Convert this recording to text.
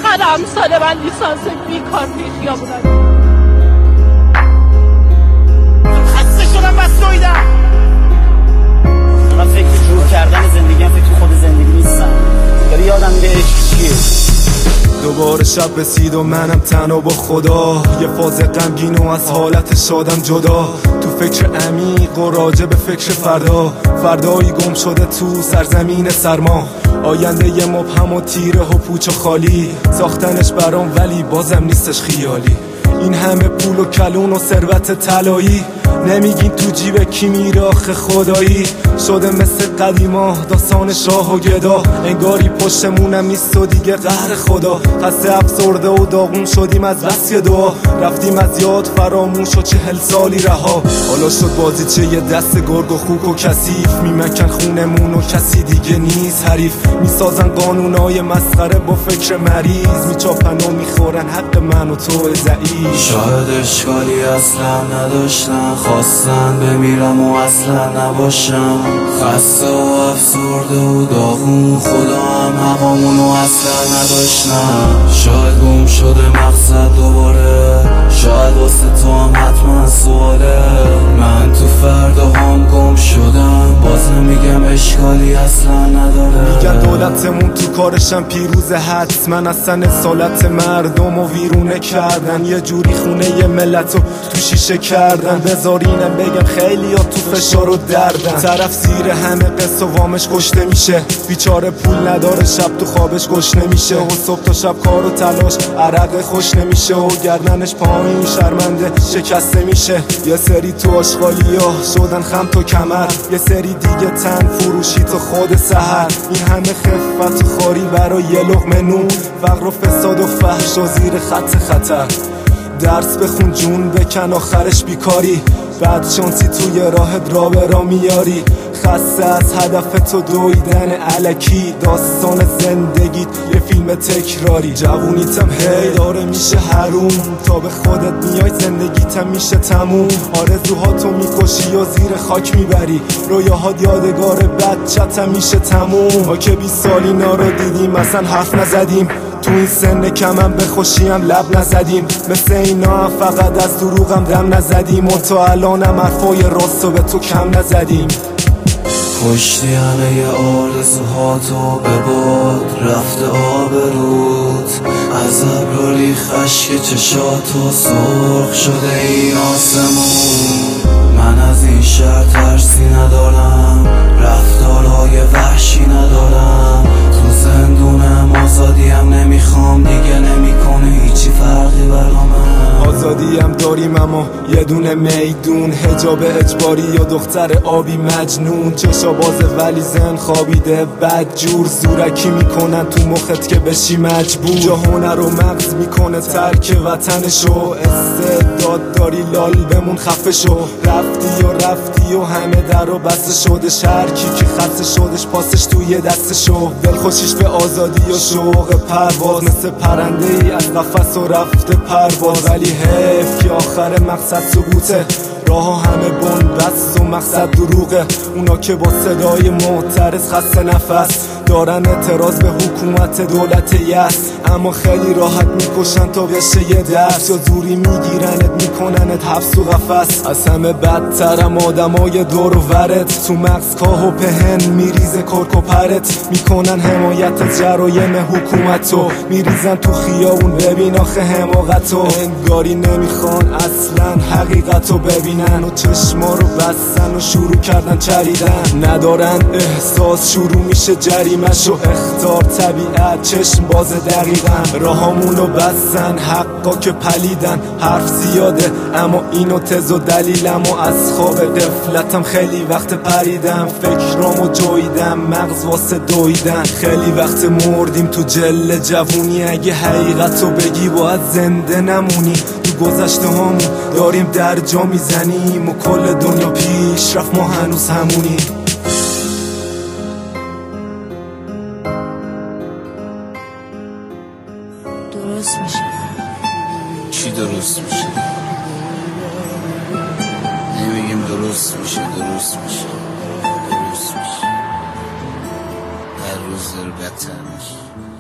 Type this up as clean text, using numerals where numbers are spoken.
چقدر امثال من لیسانس بیکار توی خیابونن. خسته شدم بس دویدم. من فکر جور کردن زندگیم فکر خود زندگی نیستم. داری یادم میره عشق چیه. دوباره شب رسید و منم تنها با خدا، یه فاز غمگین و از حالت شادم جدا، تو فکر عمیق و راجع به فکر فردایی گم شده تو سرزمین سرما، آینده یه مبهم و تیره و پوچ و خالی، ساختنش برام ولی بازم نیستش خیالی. این همه پول و کلون و ثروت طلایی، نمیگین تو جیب کی میره آخه خدایی. شده مثل قدیما داستان شاه و گدا، انگاری پشتمونم نیست و دیگه قهر خدا. خسته افسرده و داغون شدیم از بس دعا، رفتیم از یاد فراموش و 40 سالی رها. حالا شد بازیچه یه دست گرگ و خوک و کثیف، میمکن خونمون و کسی دیگه نیست حریف. میسازن قانونای مسخره با فکر مریض، میچاپن و میخورن حق من و تو ضعیف. شاید اشکالی اصلا نداشتم، خواستن بمیرم و اصلا نباشم. خسته و افسرده و داغون، خدا هم هوامونو اصلا نداشتم. شاید گم شده مقصد دوباره، شاید واسه تو هم حتما سواله. من تو فرداهام گم شدم، باز نمیگم اشکالی اصلا نداره. میگن دولتمون تو کارشم پیروز هست، من اصلا اصالت مردم و ویرونه کردن، یه جوری خونه ی ملت رو تو شیشه کردن. بذارینم بگم خیلی ها تو فشار و دردن، طرف زیر همه قصه و وامش کشته میشه، بیچاره پول نداره شب تو خوابش گشنه میشه، و صبح تا شب کار و تلاش عرق خوش نمیشه، و گردنش پایین شرمنده شکسته میشه. یه سری تو آشغالی ها شدن خم تو کمر، یه سری دیگه تن فروشی تو خود سحر. این همه خفت و خاری برای یه لقمه نون، فقر و فساد و فحش و زیر خط خطر. درس بخون جون بکن آخرش بیکاری، بعد شانسی توی راهت را به را میاری. خسته از هدف تو دویدن الکی، داستان زندگیت یه فیلم تکراری. جوونیتم هی داره میشه حروم، تا به خودت میای زندگیتم میشه تموم. آرزوهاتو میکشی و زیر خاک میبری، رویاهات یادگار بچه‌تم میشه تموم. ما که 20 سال اینا رو دیدیم اصلا حرف نزدیم، تو این سن کمم به خوشیم لب نزدیم. مثل اینا هم فقط از دروغم دم نزدیم، و تا الانم حرفای راستو به تو کم نزدیم. کشتی همه آرزوهاتو به باد، رفته آبروت از ابر ریخ اشک چشاتو، سرخ شده این آسمون. من از این شهر ترسی ندارم، رفتارهای وحشی ندارم، تو زندونم آزادیم نمیخوام دیگه، نمیکنه هیچی فرقی برامم. آزادیم داریم اما یه دونه میدون، حجاب اجباری یا دختر آبی مجنون، چشا باز ولی زن خوابیده بدجور، زورکی میکنن تو مخت که بشی مجبور. جهانه رو مغز میکنه ترک وطنشو، استعداد داری لال بمون خفه شو. رفتی و همه در رو بسته شده، شرکی که خسته شدش پاسش توی دستشو. دلخوشیش به آزادی و شوق پرواز، مثل پرنده ای از قفس و رفته پرواز. ولی حیف که آخر مقصد سقوطه، راه همه بن‌بست و مقصد دروغه. اونا که با صدای معترض خسته نفس دارن اعتراض به حکومت دولت یس، اما خیلی راحت میکشن تا بشه یه درس، یا زوری میگیرنت میکننت حبس و قفس. از همه بدترم آدمای دور و ورت، تو مغز کاه و پهن میریزه کرک و پرت، میکنن حمایت جرایم حکومتو، میریزن تو خیابون ببین آخه حماقتو. انگاری نمیخوان اصلا حقیقتو ببینن، و چشما رو بستن و شروع کردن چریدن. ندارن احساس شروع میشه جریمشو، اختار طبیعت چشم باز دقیقا. راهامونو بستن حقا که پلیدن، حرف زیاده اما اینو تز و دلیلم، و از خواب غفلتم خیلی وقت پریدم. فکرامو جویدم مغز واسه دویدن، خیلی وقت مردیم تو جل جوونی. اگه حقیقتو بگی باید زنده نمونی، تو گذشته همون داریم در جا میزنیم، و کل دنیا پیش رفت ما هنوز همونی. درست میشه. چی درست میشه؟ نمیگیم درست میشه، درست میشه، درست میشه. هر روز داره بدتر میشه.